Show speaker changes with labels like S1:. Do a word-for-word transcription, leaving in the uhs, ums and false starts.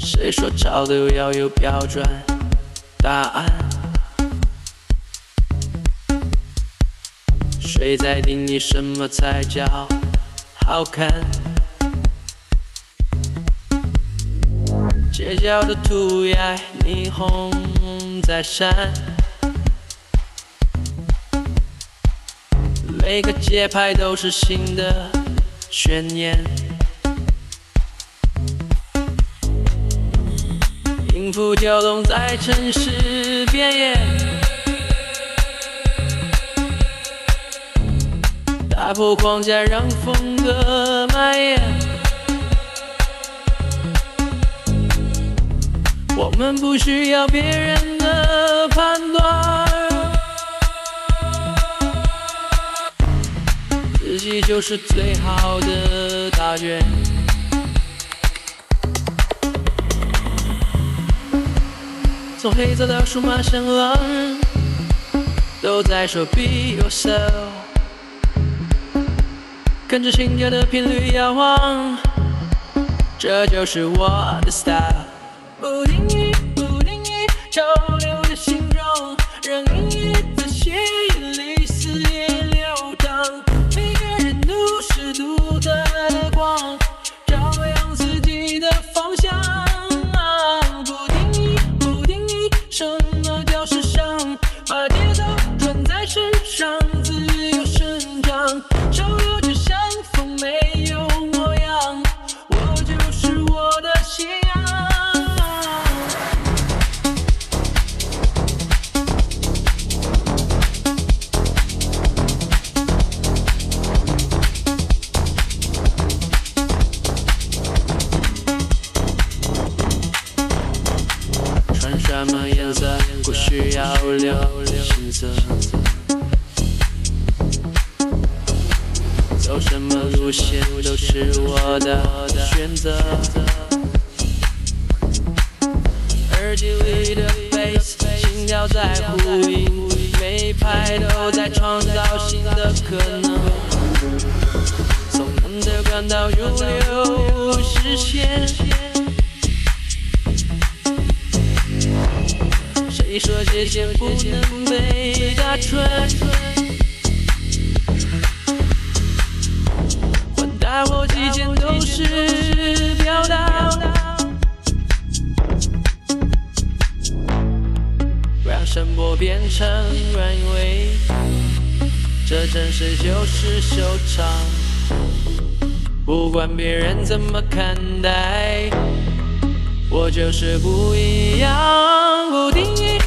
S1: 谁说潮流要有标准答案？谁在定义什么才叫好看？街角的涂鸦，霓虹在闪，每个节拍都是新的宣言。音符跳动在城市边缘，打破框架，让风格蔓延。我们不需要别人的判断，自己就是最好的答卷。从黑色到数码声浪，都在说 Be yourself， 跟着心跳的频率摇晃，这就是我的 style。不定义，不定义，潮流的形状，让音乐在血液里肆意流淌。每个人都是独特的光，照亮自己的方向。不定义，不定义，什么叫时尚？把节奏穿在身上，自由生长。潮流就像风，没有模样，我就是我的信仰。什么颜色不需要留心色，走什么路线都是我的选择。耳机里的 bass， 心跳在呼应，每一拍都在创造新的可能。从难的管道入流实现。谁说界限不能被打穿？混搭或极简都是表达，让声波变成软尾，这真实就是收场。不管别人怎么看待，我就是不一样，不定义。